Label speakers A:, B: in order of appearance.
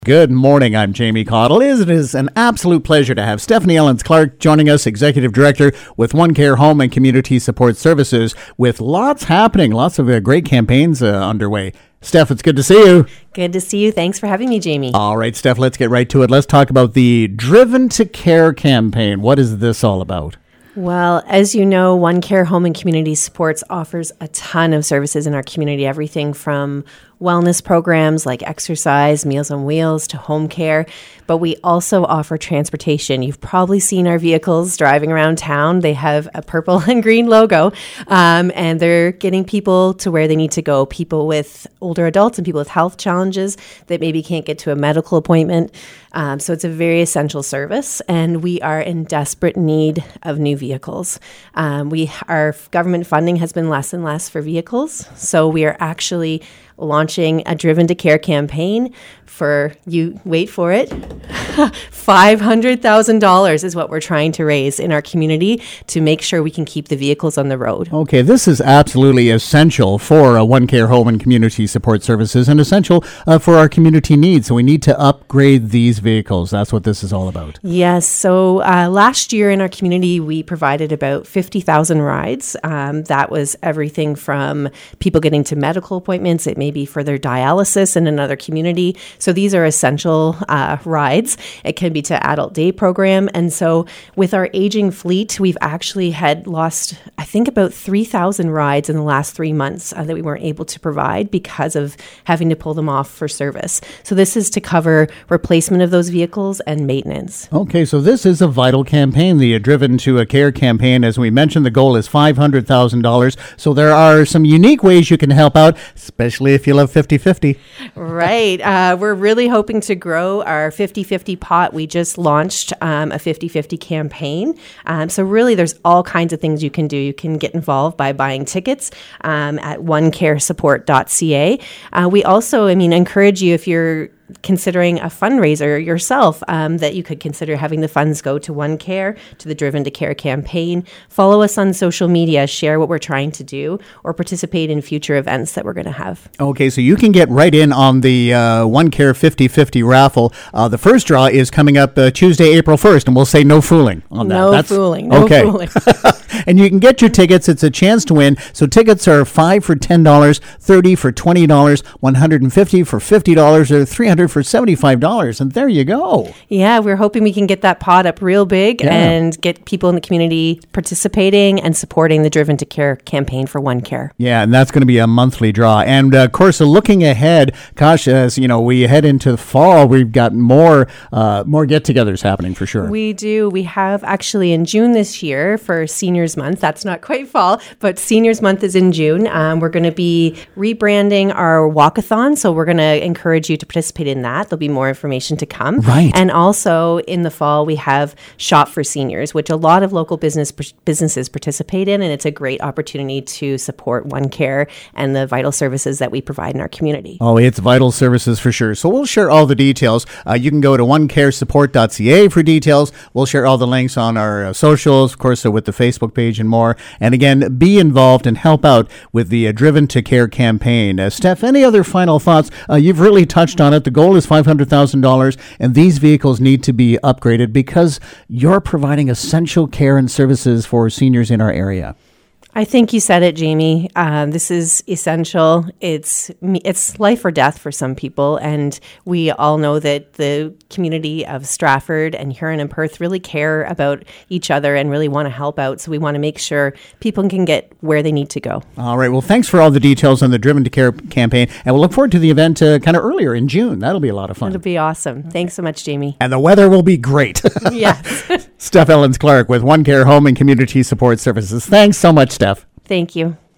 A: Good morning, I'm Jamie Cottle. It is an absolute pleasure to have Stephanie Ellens-Clark joining us, Executive Director with One Care Home and Community Support Services, with lots happening, lots of great campaigns underway. Steph, it's good to see you.
B: Good to see you. Thanks for having me, Jamie.
A: All right, Steph, let's get right to it. Let's talk about the Driven to Care campaign. What is this all about?
B: Well, as you know, One Care Home and Community Supports offers a ton of services in our community, everything from wellness programs like exercise, Meals on Wheels, to home care. But we also offer transportation. You've probably seen our vehicles driving around town. They have a purple and green logo, and they're getting people to where they need to go. People with older adults and people with health challenges that maybe can't get to a medical appointment. So it's a very essential service, and we are in desperate need of new vehicles. Our government funding has been less and less for vehicles, so we are actually launching a Driven to Care campaign for, you wait for it, $500,000 is what we're trying to raise in our community to make sure we can keep the vehicles on the road.
A: Okay, this is absolutely essential for One Care Home and Community Support Services, and essential for our community needs. So we need to upgrade these vehicles. That's what this is all about.
B: Yes. So last year in our community, we provided about 50,000 rides. That was everything from people getting to medical appointments. It may be for their dialysis in another community. So these are essential rides. It can be to adult day program. And so with our aging fleet, we've actually had lost, I think, about 3,000 rides in the last 3 months that we weren't able to provide because of having to pull them off for service. So this is to cover replacement of those vehicles and maintenance.
A: Okay, so this is a vital campaign, the Driven to a Care campaign. As we mentioned, the goal is $500,000. So there are some unique ways you can help out, especially if you love 50-50.
B: Right. We're really hoping to grow our 50-50 pot. We just launched a 50-50 campaign. So really, there's all kinds of things you can do. You can get involved by buying tickets at onecaresupport.ca. We also, encourage you, if you're considering a fundraiser yourself, that you could consider having the funds go to One Care, to the Driven to Care campaign. Follow us on social media, share what we're trying to do, or participate in future events that we're going to have.
A: Okay, so you can get right in on the One Care 50-50 raffle. The first draw is coming up Tuesday, April 1st, and we'll say no fooling on that.
B: No fooling.
A: And you can get your tickets. It's a chance to win. So tickets are $5 for $10, $30 for $20, $150 for $50, or $300 for $75, and there you go.
B: Yeah, we're hoping we can get that pot up real big and get people in the community participating and supporting the Driven to Care campaign for One Care.
A: Yeah, and that's going to be a monthly draw. And of course, looking ahead, gosh, as you know, we head into fall, we've got more get-togethers happening for sure.
B: We do. We have actually in June this year for Seniors Month. That's not quite fall, but Seniors Month is in June. We're going to be rebranding our walkathon, so we're going to encourage you to participate in that. There'll be more information to come.
A: Right.
B: And also in the fall, we have Shop for Seniors, which a lot of local businesses participate in, and it's a great opportunity to support One Care and the vital services that we provide in our community.
A: Oh, it's vital services for sure. So we'll share all the details. You can go to onecaresupport.ca for details. We'll share all the links on our socials, of course, with the Facebook page and more. And again, be involved and help out with the Driven to Care campaign. Steph, any other final thoughts? You've really touched on it. The goal is $500,000, and these vehicles need to be upgraded because you're providing essential care and services for seniors in our area.
B: I think you said it, Jamie. This is essential. It's life or death for some people, and we all know that the community of Stratford and Huron and Perth really care about each other and really want to help out. So we want to make sure people can get where they need to go.
A: All right. Well, thanks for all the details on the Driven to Care campaign, and we'll look forward to the event kind of earlier in June. That'll be a lot of fun.
B: It'll be awesome. Thanks so much, Jamie.
A: And the weather will be great.
B: Yes.
A: Steph Ellens-Clark with One Care Home and Community Support Services. Thanks so much, Steph.
B: Thank you.